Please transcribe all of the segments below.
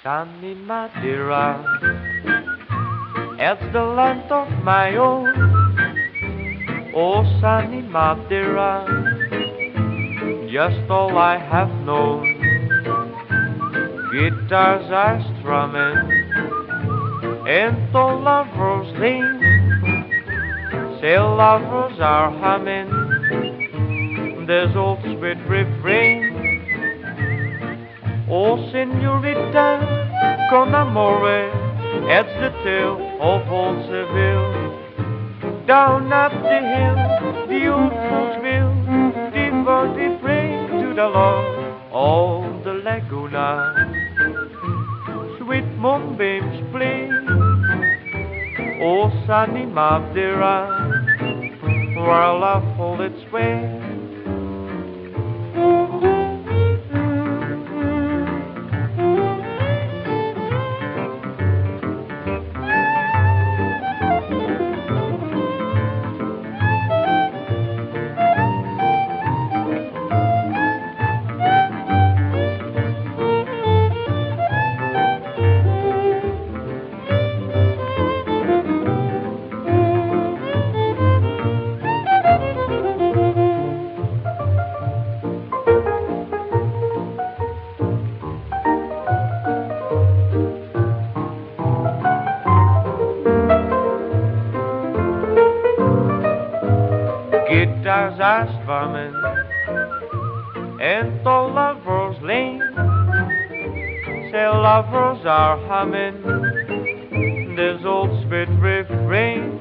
Sunny Madeira, it's the land of my own. Oh, sunny Madeira, just all I have known. Guitars are strumming, and all lovers sing. Sail lovers are humming this old sweet refrain. Oh, señorita, con amore, it's the tale of old Seville. Down at the hill, the old folks will devote praise to the Lord of the Laguna. Sweet moonbeams play, oh, sunny Madeira, where love holds its way. Guitars are strumming and all lovers lean. Say lovers are humming this old sweet refrain.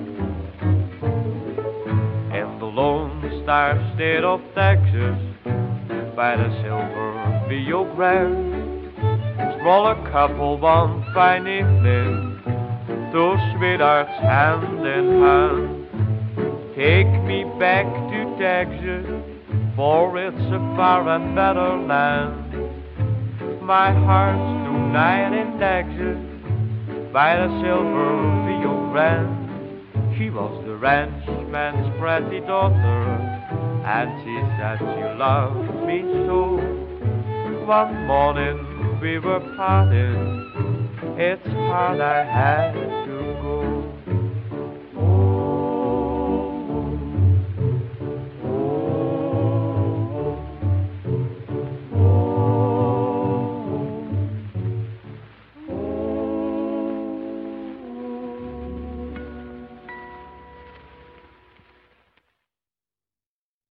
In the Lone Star State of Texas, by the silver Rio Grande, stroll a couple one fine evening, two sweethearts hand in hand. Take me back to Texas, for it's a far and better land. My heart's tonight in Texas, by the silver Rio Grande. She was the ranchman's pretty daughter, and she said she loved me so. One morning we were parting, it's hard I had